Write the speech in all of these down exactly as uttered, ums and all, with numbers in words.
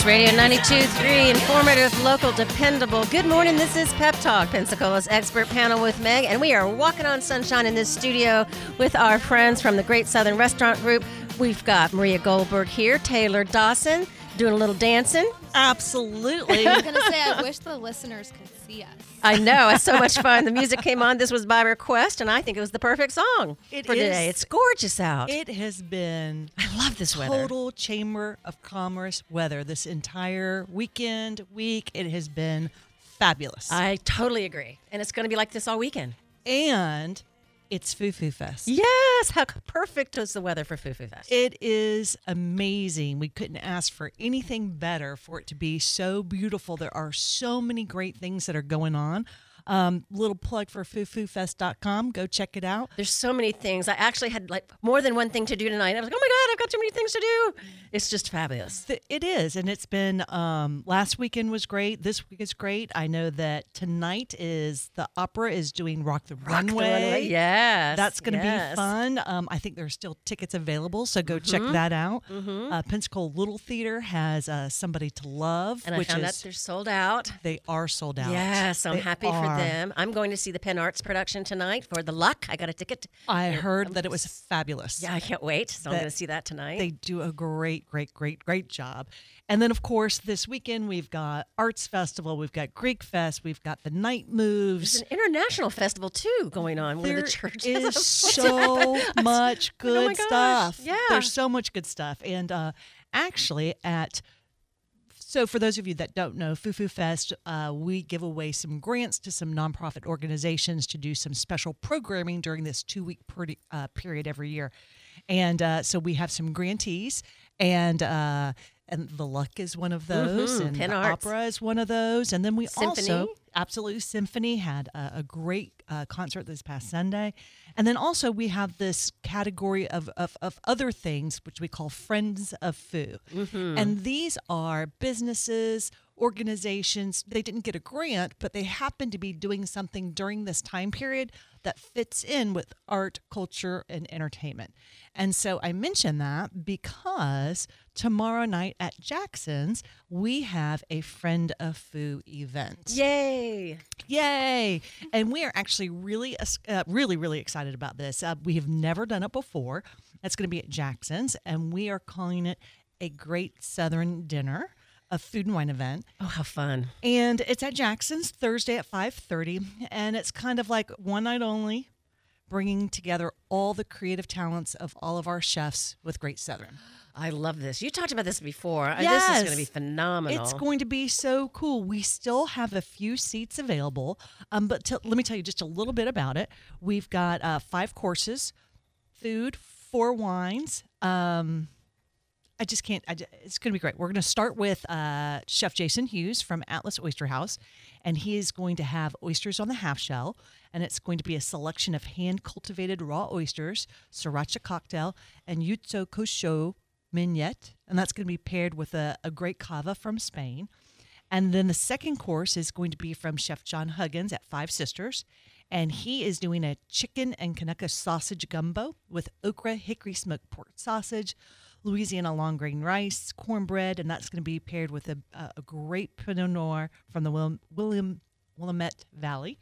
News Radio ninety-two point three, informative, local, dependable. Good morning, this is Pep Talk, Pensacola's expert panel with Meg, and we are walking on sunshine in this studio with our friends from the Great Southern Restaurant Group. We've got Maria Goldberg here, Taylor Dawson, doing a little dancing. Absolutely. I was going to say, I wish the listeners could see us. I know. It's so much fun. The music came on. This was by request, and I think it was the perfect song It for is. today. It's gorgeous out. It has been I love this weather. total Chamber of Commerce weather this entire weekend, week. It has been fabulous. I totally agree. And it's going to be like this all weekend. and it's Foo Foo Fest. Yes. How perfect was the weather for Foo Foo Fest? It is amazing. We couldn't ask for anything better for it to be so beautiful. There are so many great things that are going on. Um, little plug for foo foo fest dot com. Go check it out. There's so many things. I actually had like more than one thing to do tonight. I was like, oh my God, I've got too many things to do. It's just fabulous. Th- It is, and it's been, um, last weekend was great. This week is great. I know that tonight is, the opera is doing Rock the Rock the Runway. Runway. Yes. That's going to yes. be fun. Um, I think there's still tickets available, so go check that out. Mhm. Uh, Pensacola Little Theater has uh, Somebody to Love, And I which found out is, they're sold out. they are sold out. Yes, I'm They happy for are. them. I'm going to see the Penn Arts production tonight for The Luck. I got a ticket. I And heard I'm that it was s- fabulous. Yeah, I can't wait. So I'm That going to see that tonight. They do a great, great, great, great job. And then, of course, this weekend we've got Arts Festival, we've got Greek Fest, we've got the Night There's Moves. an international festival too going on where There the church is has a- so much Oh my good gosh, stuff. yeah. There's so much good stuff. And uh, actually, at so for those of you that don't know, Foo Foo Fest, uh, we give away some grants to some nonprofit organizations to do some special programming during this two-week per- uh, period every year. And uh, so we have some grantees, and uh, and the Luck is one of those, Mhm, and Penn the Arts. Opera is one of those, and then we also Symphony? absolutely Symphony had a, a great uh, concert this past Sunday, and then also we have this category of of, of other things which we call Friends of Foo, Mm-hmm. and these are businesses, organizations. They didn't get a grant, but they happen to be doing something during this time period that fits in with art, culture, and entertainment. And so I mention that because tomorrow night at Jackson's, we have a Friend of Foo event. Yay! Yay! And we are actually really, uh, really, really excited about this. Uh, we have never done it before. It's going to be at Jackson's, and we are calling it a Great Southern Dinner, a food and wine event. Oh, how fun! And it's at Jackson's Thursday at five thirty, and it's kind of like one night only, bringing together all the creative talents of all of our chefs with Great Southern. I love this. You talked about this before. Uh, This Yes. is going to be phenomenal. It's going to be so cool. We still have a few seats available, um, but to, let me tell you just a little bit about it. We've got uh, five courses, food, four wines. Um, I just can't. I, ju- it's going to be great. We're going to start with uh, Chef Jason Hughes from Atlas Oyster House, and he is going to have oysters on the half shell, and it's going to be a selection of hand-cultivated raw oysters, sriracha cocktail, and Yuzo Kosho mignette, and that's going to be paired with a, a great cava from Spain. And then the second course is going to be from Chef John Huggins at Five Sisters, and he is doing a chicken and Kanaka sausage gumbo with okra hickory smoked pork sausage, Louisiana long grain rice, cornbread, and that's going to be paired with a, a, a great Pinot Noir from the William, William Willamette Valley.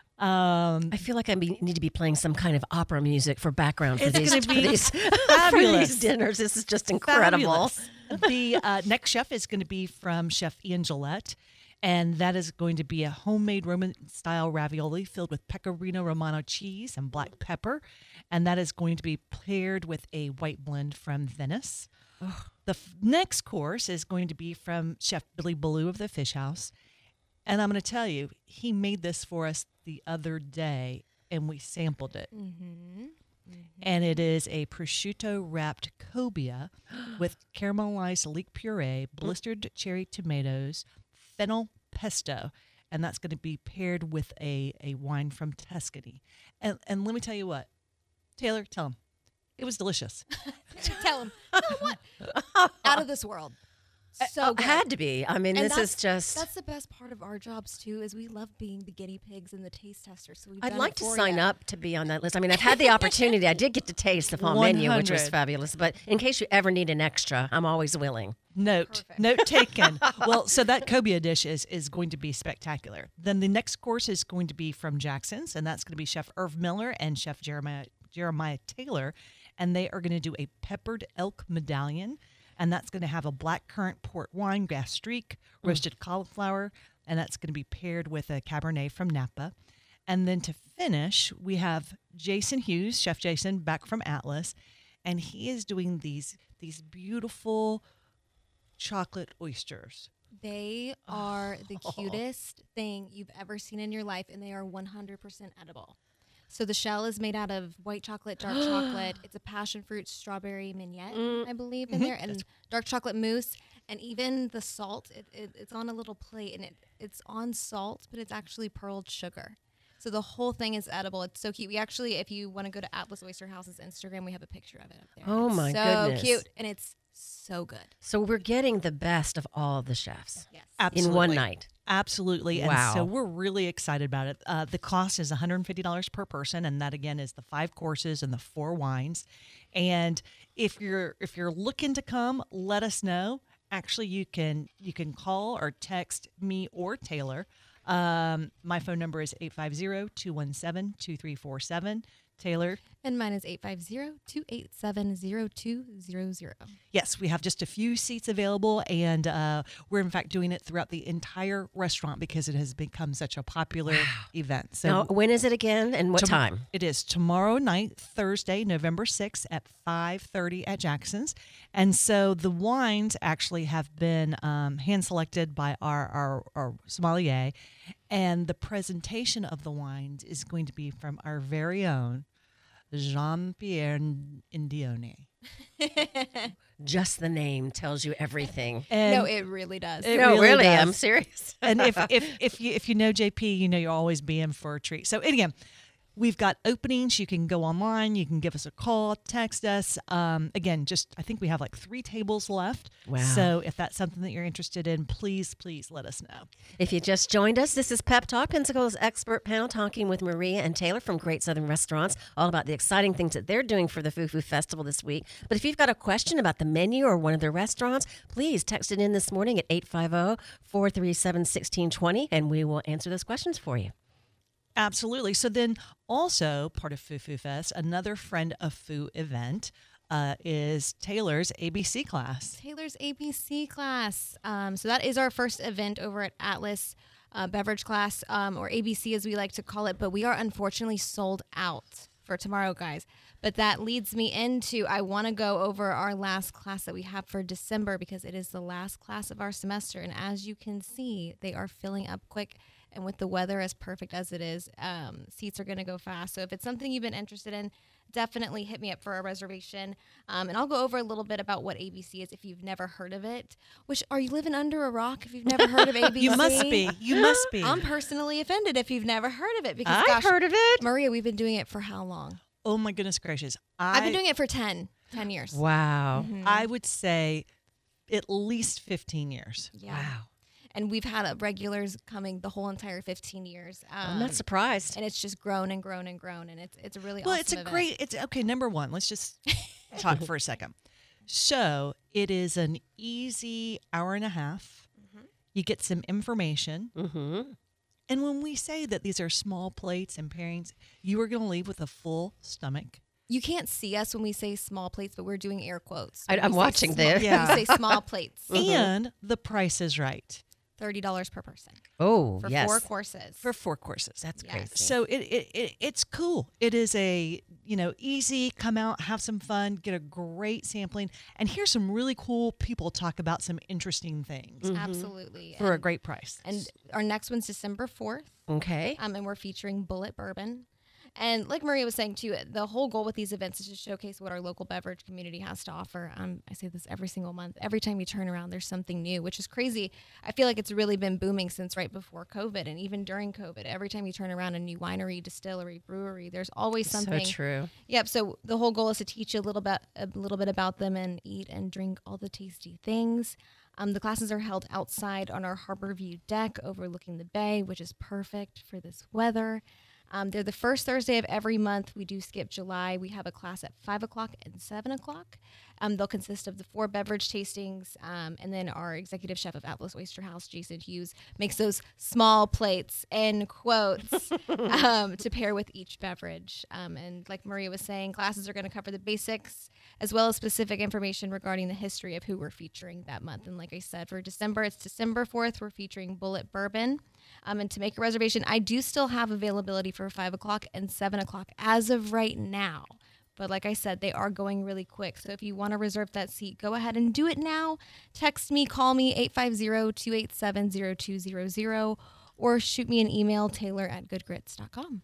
Um, I feel like I be, need to be playing some kind of opera music for background for It's these, gonna for be these, for fabulous. these dinners. This is just incredible. Fabulous. The uh, next chef is going to be from Chef Ian Gillette, and that is going to be a homemade Roman-style ravioli filled with pecorino romano cheese and black pepper, and that is going to be paired with a white blend from Venice. The f- next course is going to be from Chef Billy Ballou of the Fish House, and I'm going to tell you, he made this for us the other day, and we sampled it. Mm-hmm. And it is a prosciutto wrapped cobia with caramelized leek puree, blistered cherry tomatoes, fennel pesto, and that's going to be paired with a, a wine from Tuscany. And and let me tell you what, Taylor, tell him, it was delicious. Tell him. You know what? Out of this world. So Oh, good. had to be. I mean, And this is that's- just. That's the best part of our jobs too, is we love being the guinea pigs and the taste testers. So we've I'd done like it to for sign ya. up to be on that list. I mean, I've had the opportunity. I did get to taste the fall menu, which was one hundred. fabulous. But in case you ever need an extra, I'm always willing. Note, Perfect. note taken. Well, so that cobia dish is is going to be spectacular. Then the next course is going to be from Jackson's, and that's going to be Chef Irv Miller and Chef Jeremiah Jeremiah Taylor, and they are going to do a peppered elk medallion, and that's going to have a black currant port wine, gastrique, roasted cauliflower, and that's going to be paired with a Cabernet from Napa. And then to finish, we have Jason Hughes, Chef Jason, back from Atlas, and he is doing these these beautiful chocolate oysters. They are the cutest thing you've ever seen in your life, and they are one hundred percent edible. So the shell is made out of white chocolate, dark chocolate. It's a passion fruit strawberry mignette, I believe, in there, and dark chocolate mousse, and even the salt. It, it, it's on a little plate, and it it's on salt, but it's actually pearled sugar. So the whole thing is edible. It's so cute. We actually, if you want to go to Atlas Oyster House's Instagram, we have a picture of it up there. Oh, It's my so goodness. cute, and it's so good. So we're getting the best of all the chefs Yes. Absolutely. in one night. Absolutely. And Wow. so we're really excited about it. Uh, the cost is one hundred fifty dollars per person, and that again is the five courses and the four wines. And if you're if you're looking to come, let us know. Actually, you can you can call or text me or Taylor. Um, my phone number is eight five zero, two one seven, two three four seven. Taylor, And mine is eight five zero, two eight seven, zero two zero zero. yes, we have just a few seats available, and uh, we're in fact doing it throughout the entire restaurant because it has become such a popular event. So Now, when is it again and what Tom- time? It is tomorrow night, Thursday, November sixth at five thirty at Jackson's. And so the wines actually have been um, hand selected by our, our, our sommelier. And the presentation of the wines is going to be from our very own Jean-Pierre Indione. Just the name tells you everything. And No, it really does. It no, really really, does. I'm serious. and if if if you if you know J P, you know you're always being for a treat. So again, we've got openings. You can go online. You can give us a call, text us. Um, again, just I think we have like three tables left. Wow. So if that's something that you're interested in, please please let us know. If you just joined us, this is Pep Talk, Pensacola's expert panel, talking with Maria and Taylor from Great Southern Restaurants, all about the exciting things that they're doing for the Fufu Festival this week. But if you've got a question about the menu or one of their restaurants, please text it in this morning at eight five zero, four three seven, one six two zero, and we will answer those questions for you. Absolutely. So then also part of Fufu Fest, another friend of Foo event uh, is Taylor's A B C class. Taylor's A B C class. Um, so that is our first event over at Atlas uh, Beverage Class, um, or A B C as we like to call it. But we are unfortunately sold out for tomorrow, guys. But that leads me into, I want to go over our last class that we have for December because it is the last class of our semester. And as you can see, they are filling up quick. And with the weather as perfect as it is, um, seats are going to go fast. So if it's something you've been interested in, definitely hit me up for a reservation. Um, and I'll go over a little bit about what A B C is if you've never heard of it. Which, are you living under a rock if you've never heard of A B C? You must be. You must be. I'm personally offended if you've never heard of it because, I've gosh, heard of it. Maria, we've been doing it for how long? Oh my goodness gracious. I, I've been doing it for ten, ten years. Wow. I would say at least fifteen years. Yeah. Wow. And we've had uh, regulars coming the whole entire fifteen years. Um, I'm not surprised. and it's just grown and grown and grown, and it's it's a really Well, awesome it's a event. great. It's okay. Number one, let's just talk for a second. So it is an easy hour and a half. You get some information, Mm-hmm. and when we say that these are small plates and pairings, you are going to leave with a full stomach. You can't see us when we say small plates, but we're doing air quotes. I- When I'm we say watching small- this. Yeah. when we say small plates, And the price is right thirty dollars per person Oh, for yes. four courses. for four courses. That's Yes. crazy. So it, it, it it's cool. It is a, you know, easy, come out, have some fun, get a great sampling, and hear some really cool people talk about some interesting things Absolutely. for a and, great price. and our next one's December fourth, Okay. um, and we're featuring Bullet Bourbon. And like Maria was saying too, the whole goal with these events is to showcase what our local beverage community has to offer. Um, I say this every single month. Every time you turn around, there's something new, which is crazy. I feel like it's really been booming since right before COVID, and even during COVID. Every time you turn around, a new winery, distillery, brewery, there's always something. So true. Yep. So the whole goal is to teach you a little bit, a little bit about them, and eat and drink all the tasty things. Um, the classes are held outside on our Harbor View deck overlooking the bay, which is perfect for this weather. Um, they're the first Thursday of every month. We do skip July. We have a class at five o'clock and seven o'clock. Um, they'll consist of the four beverage tastings, um, and then our executive chef of Atlas Oyster House, Jason Hughes, makes those small plates, end quotes, um, to pair with each beverage. Um, and like Maria was saying, classes are going to cover the basics as well as specific information regarding the history of who we're featuring that month. And like I said, for December, it's December fourth. We're featuring Bullet Bourbon. Um, and to make a reservation, I do still have availability for five o'clock and seven o'clock as of right now. But like I said, they are going really quick. So if you want to reserve that seat, go ahead and do it now. Text me, call me, eight five zero, two eight seven, zero two zero zero, or shoot me an email, taylor at goodgrits dot com.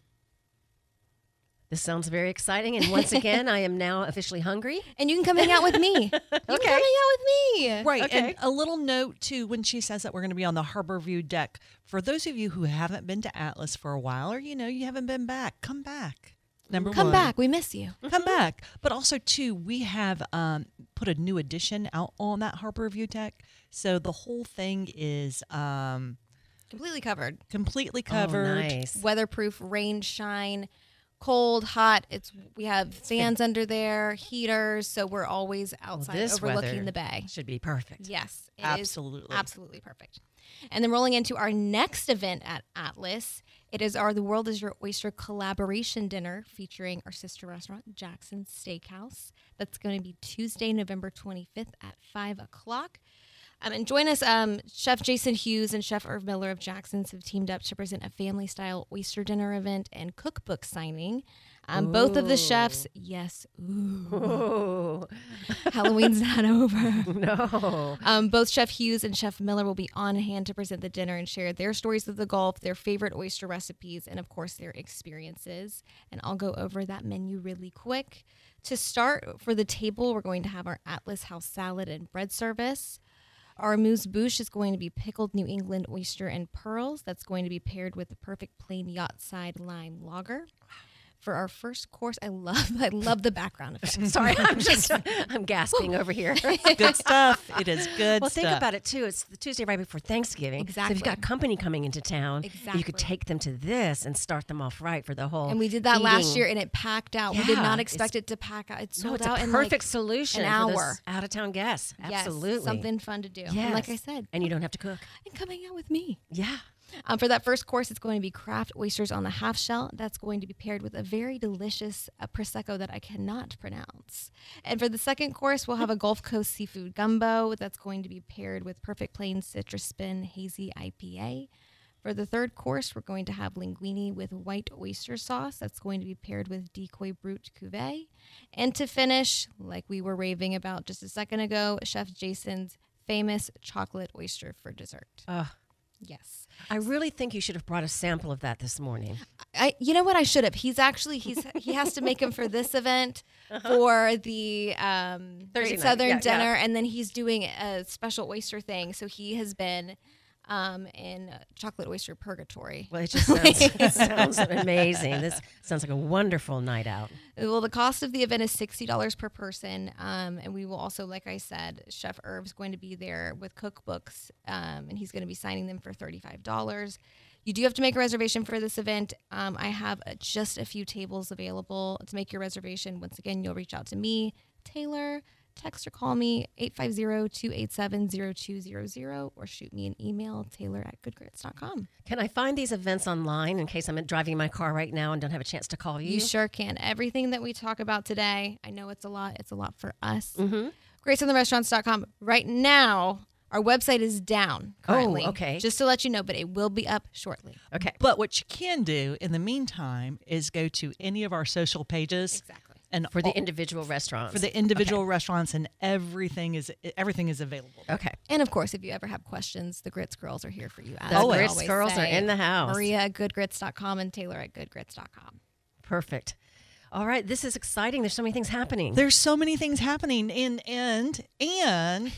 This sounds very exciting. And once again, I am now officially hungry. And you can come hang out with me. You can come hang out with me. Right. Okay. And a little note, too, when she says that we're going to be on the Harbor View deck, for those of you who haven't been to Atlas for a while, or, you know, you haven't been back, come back. Number Come one. back. We miss you. Come back. But also, too, we have um, put a new addition out on that Harbor View deck. So the whole thing is um, Completely covered. completely covered. Oh, nice. Weatherproof, rain, shine, cold, hot. It's we have fans under there, heaters, so we're always outside this overlooking weather the bay. Should be perfect. Yes, it Absolutely. is absolutely perfect. And then rolling into our next event at Atlas, it is our The World is Your Oyster collaboration dinner featuring our sister restaurant, Jackson Steakhouse. That's going to be Tuesday, November twenty-fifth at five o'clock. Um, and join us, um, Chef Jason Hughes and Chef Irv Miller of Jackson's have teamed up to present a family-style oyster dinner event and cookbook signing. Um, both of the chefs, yes, ooh, Oh, Halloween's not over. no. Um, both Chef Hughes and Chef Miller will be on hand to present the dinner and share their stories of the Gulf, their favorite oyster recipes, and of course their experiences. And I'll go over that menu really quick. To start, for the table, we're going to have our Atlas House salad and bread service. Our amuse-bouche is going to be pickled New England oyster and pearls. That's going to be paired with the perfect plain Yachtside lime lager. For our first course, I love I love the background effects. Sorry, I'm just I'm gasping over here. Good stuff. It is good Well, stuff. think about it too. It's the Tuesday right before Thanksgiving. So if Exactly. you've got company coming into town, Exactly. you could take them to this and start them off right for the whole. And we did that last eating. year, and it packed out. we did Yeah, not expect it's- it to pack out. It No, sold it's a out in perfect like solution an for hour. those out-of-town guests. Yes, Absolutely, something fun to do. Yes. And like I said, and you don't have to cook. and come hang out with me. Yeah. Um, for that first course, it's going to be craft oysters on the half shell. That's going to be paired with a very delicious uh, prosecco that I cannot pronounce. And for the second course, we'll have a Gulf Coast seafood gumbo that's going to be paired with perfect plain citrus spin hazy I P A. For the third course, we're going to have linguine with white oyster sauce. That's going to be paired with decoy brute cuvee. And to finish, like we were raving about just a second ago, Chef Jason's famous chocolate oyster for dessert. Uh, Yes. I really think you should have brought a sample of that this morning. I, you know what? I should have. He's actually he's he has to make them for this event for the um, Thursday Great night. Southern Yeah, yeah. dinner, and then he's doing a special oyster thing. So he has been um, in chocolate oyster purgatory. Well, it just sounds, it sounds amazing. This sounds like a wonderful night out. Well, the cost of the event is sixty dollars per person, um, and we will also, like I said, Chef Irv's going to be there with cookbooks, um, and he's going to be signing them for thirty-five dollars. You do have to make a reservation for this event. Um, I have uh, just a few tables available to make your reservation. Once again, you'll reach out to me, Taylor. Text or call me, eight five zero, two eight seven, zero two zero zero, or shoot me an email, taylor at goodgrits dot com. Can I find these events online in case I'm driving my car right now and don't have a chance to call you? You sure can. Everything that we talk about today, I know it's a lot. It's a lot for us. Mm-hmm. great southern restaurants dot com. Right now, our website is down currently. Oh, okay. Just to let you know, but it will be up shortly. Okay. But what you can do in the meantime is go to any of our social pages Exactly. and For the all- individual restaurants. for the individual restaurants, and everything is everything is available. Okay. And of course, if you ever have questions, the Grits Girls are here for you. As The we Grits always Girls say. are in the house. Maria at good grits dot com and Taylor at good grits dot com. Perfect. All right. This is exciting. There's so many things happening. There's so many things happening, and and and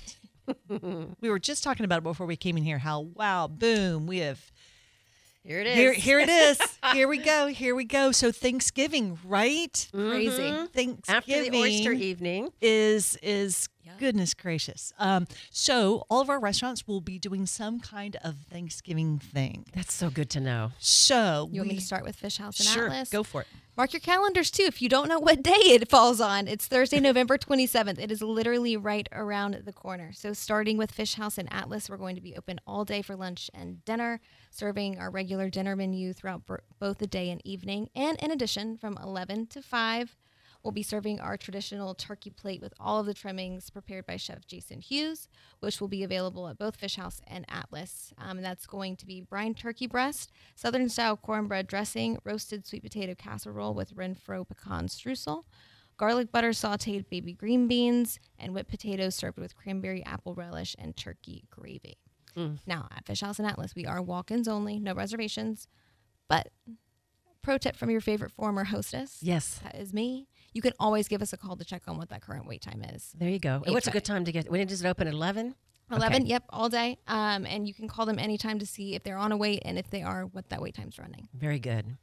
we were just talking about it before we came in here. How wow, boom, we have Here it is. here here it is. Here we go. Here we go. So Thanksgiving, right? Crazy. Mhm. Thanksgiving After the oyster evening. is is Goodness gracious. Um, so all of our restaurants will be doing some kind of Thanksgiving thing. That's so good to know. So You want we, me to start with Fish House and sure, Atlas? go for it. Mark your calendars too. If you don't know what day it falls on, it's Thursday, November twenty-seventh. It is literally right around the corner. So starting with Fish House and Atlas, we're going to be open all day for lunch and dinner, serving our regular dinner menu throughout b- both the day and evening. And in addition, from eleven to five, we'll be serving our traditional turkey plate with all of the trimmings prepared by Chef Jason Hughes, which will be available at both Fish House and Atlas. Um, and that's going to be brine turkey breast, Southern-style cornbread dressing, roasted sweet potato casserole with Renfro pecan streusel, garlic butter sautéed baby green beans, and whipped potatoes served with cranberry apple relish and turkey gravy. Mm. Now, at Fish House and Atlas, we are walk-ins only, no reservations. But pro tip from your favorite former hostess. Yes. That is me. You can always give us a call to check on what that current wait time is. There you go. Wait What's a time. good time to get? When does it open? At eleven? eleven, Okay. yep, all day. Um, and you can call them anytime to see if they're on a wait and if they are, what that wait time's running. Very good.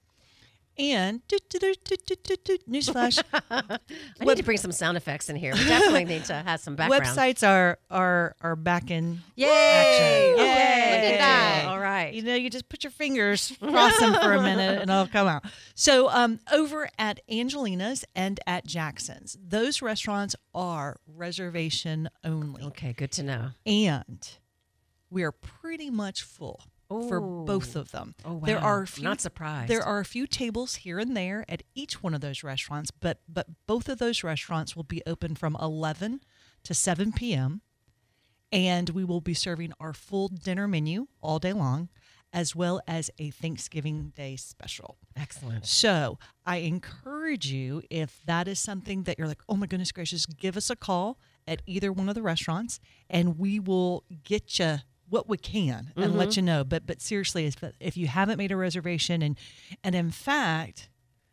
And do, do, do, do, do, do, do, newsflash, I need to bring some sound effects in here. We definitely need to have some background. websites are are are back in Yay! action. Yay! Look at that. All right. You know, you just put your fingers, cross them for a minute, and it'll come out. So, um, over at Angelina's and at Jackson's, those restaurants are reservation only, Okay, good to know. and we are pretty much full for Ooh. both of them. Oh, wow. There are a few, Not surprised. There are a few tables here and there at each one of those restaurants, but but both of those restaurants will be open from eleven to seven p.m. and we will be serving our full dinner menu all day long, as well as a Thanksgiving Day special. Excellent. So I encourage you, if that is something that you're like, oh my goodness gracious, give us a call at either one of the restaurants, and we will get you what we can and Mm-hmm. let you know. But but seriously, if, if you haven't made a reservation, and and in fact,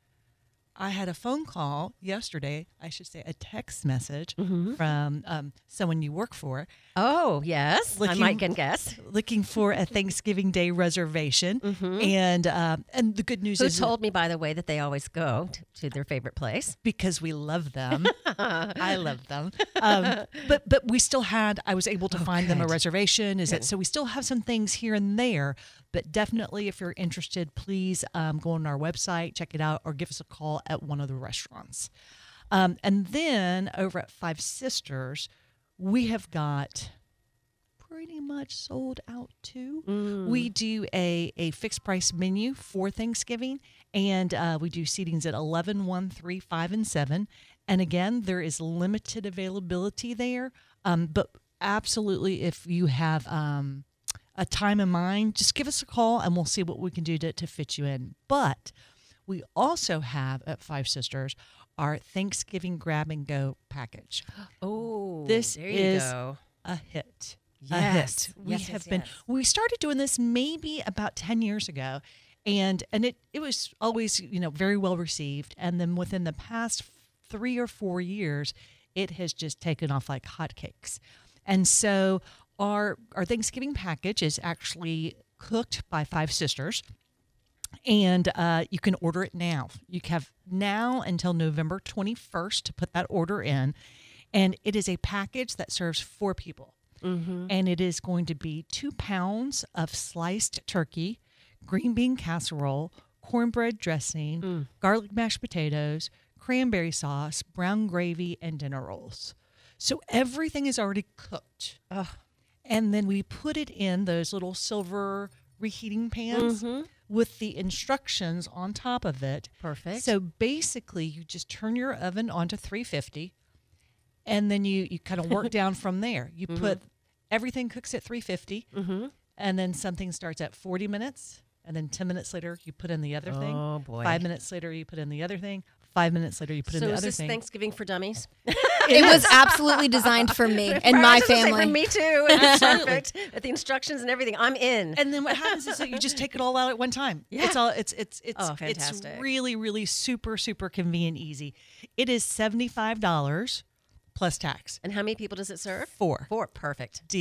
I had a phone call yesterday, I should say a text message Mm-hmm. from um, someone you work for, Oh, yes. I Looking- might can guess. looking for a Thanksgiving Day reservation. And um, and the good news Who is told me, by the way, that they always go t- to their favorite place? because we love them. I love them. Um, but but we still had, I was able to find them a good. reservation. Is Good. it so we still have some things here and there, but definitely if you're interested, please um, go on our website, check it out, or give us a call at one of the restaurants. Um, and then over at Five Sisters, we have got pretty much sold out too. Mm. We do a, a fixed price menu for Thanksgiving, and uh, we do seatings at eleven, one, three, five, and seven. And again, there is limited availability there, um, but absolutely, if you have um, a time in mind, just give us a call and we'll see what we can do to, to fit you in. But we also have at Five Sisters our Thanksgiving Grab and Go package. Oh, This there you is go. a hit. Yes. A hit. We Yes, have yes, been yes. we started doing this maybe about ten years ago, and and it it was always, you know, very well received, and then within the past three or four years it has just taken off like hotcakes. And so our our Thanksgiving package is actually cooked by Five Sisters, and uh, you can order it now. You have now until November twenty-first to put that order in, and it is a package that serves four people. Mm-hmm. And it is going to be two pounds of sliced turkey, green bean casserole, cornbread dressing, Mm. garlic mashed potatoes, cranberry sauce, brown gravy, and dinner rolls. So everything is already cooked. Ugh. And then we put it in those little silver reheating pans Mhm. with the instructions on top of it. Perfect. So basically, you just turn your oven onto three fifty, and then you, you kind of work down from there. You put everything cooks at three fifty, Mm-hmm. and then something starts at forty minutes, and then ten minutes later, you put in the other thing. Oh, boy. Five minutes later, you put in the other thing. Five minutes later, you put So in the is other this thing. Thanksgiving for dummies? It was absolutely designed for me and I my was just gonna say, family. for me too. It's perfect. With the instructions and everything, I'm in. And then what happens is that you just take it all out at one time. Yeah. It's all it's it's it's Oh, it's fantastic. really really super super convenient, easy. It is seventy five dollars plus tax. And how many people does it serve? Four. Four. Perfect. Deal.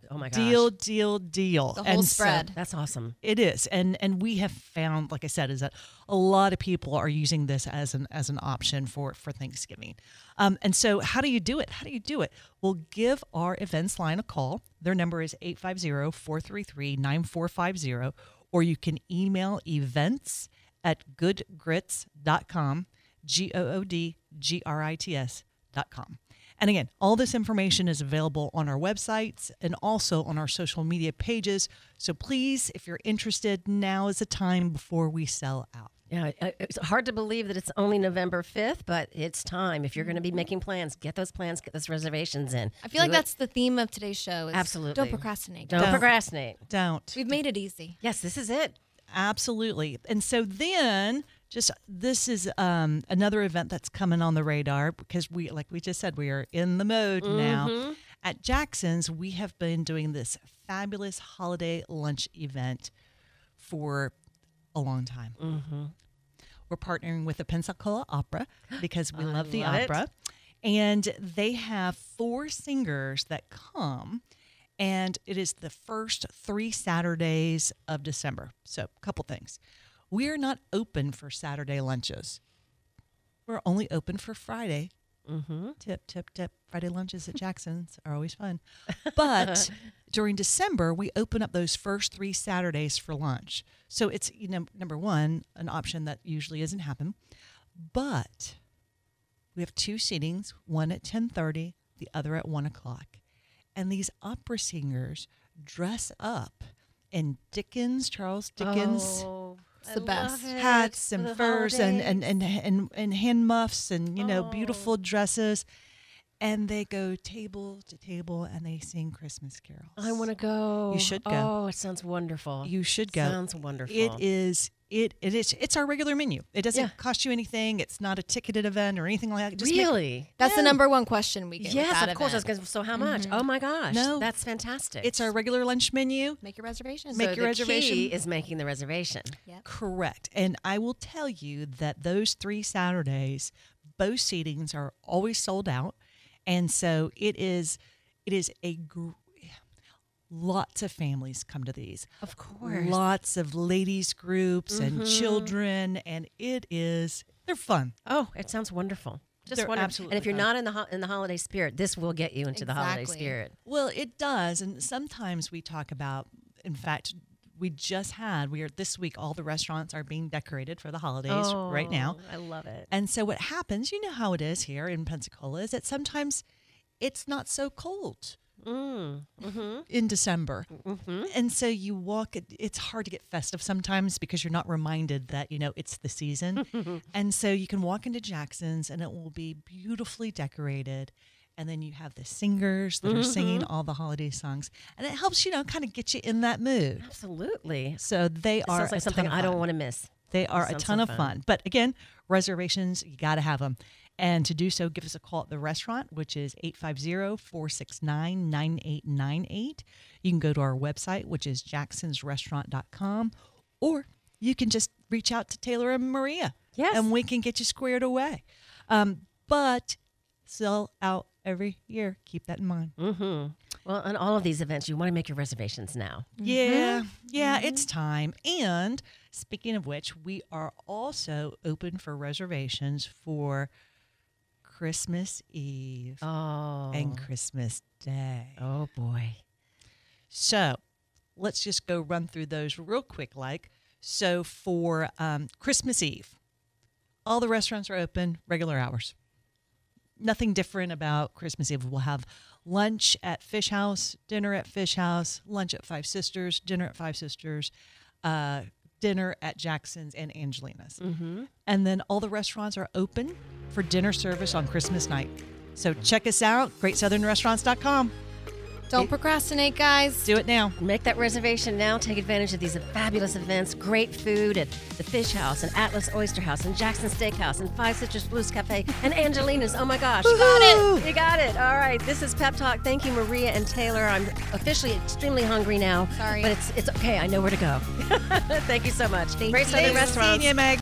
Oh my gosh. Deal, deal, deal. The whole And so- spread. That's awesome. It is, and and we have found, like I said, is that a lot of people are using this as an as an option for for Thanksgiving. Um, and so, how do you do it? How do you do it? Well, give our events line a call. Their number is eight five zero, four three three, nine four five zero, or you can email events at good grits dot com, G O O D G R I T S dot com. And again, all this information is available on our websites and also on our social media pages. So please, if you're interested, now is the time before we sell out. Yeah, I- it's hard to believe that it's only November fifth, but it's time. If you're going to be making plans, get those plans, get those reservations in. I feel like Do it. that's the theme of today's show. Is Absolutely. Don't procrastinate. Don't Don't. procrastinate. Don't. We've made it easy. Yes, this is it. Absolutely. And so then just this is um, another event that's coming on the radar because we, like we just said, we are in the mode now. At Jackson's, we have been doing this fabulous holiday lunch event for a long time. Mm-hmm. We're partnering with the Pensacola Opera because we I love the love it. opera. And they have four singers that come, and it is the first three Saturdays of December. So, a couple things. We are not open for Saturday lunches. We're only open for Friday. Mm-hmm. Tip, tip, tip. Friday lunches at Jackson's are always fun. But during December, we open up those first three Saturdays for lunch. So it's, you know, number one, an option that usually doesn't happen. But we have two seatings, one at ten thirty, the other at one o'clock. And these opera singers dress up in Dickens, Charles Dickens Oh, It's the best. hats and furs and, and, and, and, and hand muffs and, you know, Oh. beautiful dresses. And they go table to table and they sing Christmas carols. I want to go. You should go. Oh, it sounds wonderful. You should go. Sounds wonderful. It is. It it is. It's our regular menu. It doesn't Yeah. cost you anything. It's not a ticketed event or anything like that. Just make- Really? That's the Yeah. number one question we get. with Yes, that of course. I was event. gonna, so how much? Oh my gosh. No. That's fantastic. it's our regular lunch menu. Make your reservations. Make so your the reservation. key is making the reservation. Correct. And I will tell you that those three Saturdays, both seatings are always sold out. And so it is, it is a, gr- lots of families come to these. Of course. Lots of ladies groups and children. And it is, they're fun. Oh, it sounds wonderful. Just They're wonderful. absolutely And if you're fun. not in the ho- in the holiday spirit, this will get you into the holiday Exactly. spirit. Well, it does. And sometimes we talk about, in fact, we just had, we are this week, all the restaurants are being decorated for the holidays right now. Oh, I love it. And so what happens, you know how it is here in Pensacola, is that sometimes it's not so cold Mm. Mm-hmm. in December. Mm-hmm. And so you walk, it- it's hard to get festive sometimes because you're not reminded that, you know, it's the season. And so you can walk into Jackson's and it will be beautifully decorated. And then you have the singers that are singing all the holiday songs. And it helps, you know, kind of get you in that mood. Absolutely. So they It are sounds like a ton something of I don't fun. want to miss. They are a Sounds ton so of fun. fun. But again, reservations, you got to have them. And to do so, give us a call at the restaurant, which is eight five zero, four six nine, nine eight nine eight. You can go to our website, which is jacksons restaurant dot com, or you can just reach out to Taylor and Maria. Yes. And we can get you squared away. Um, but sell out every year. Keep that in mind. Mm-hmm. Well, on all of these events, you want to make your reservations now. Yeah, yeah, it's time. And speaking of which, we are also open for reservations for Christmas Eve Oh. and Christmas Day. Oh, boy. So let's just go run through those real quick. Like, so for um, Christmas Eve, all the restaurants are open, regular hours. Nothing different about Christmas Eve. We'll have lunch at Fish House, dinner at Fish House, lunch at Five Sisters, dinner at Five Sisters, uh, dinner at Jackson's and Angelina's. Mm-hmm. And then all the restaurants are open for dinner service on Christmas night. So check us out, great southern restaurants dot com. Don't It- procrastinate, guys. Do it now. Make that reservation now. Take advantage of these fabulous events. Great food at the Fish House and Atlas Oyster House and Jackson Steakhouse and Five Sisters Blues Cafe and Angelina's. Oh my gosh. You got it. You got it. All right. This is Pep Talk. Thank you, Maria and Taylor. I'm officially extremely hungry now. Sorry. But it's it's okay. I know where to go. Thank you so much. Thank Great you. Southern Thanks for Restaurants. seeing you, Meg.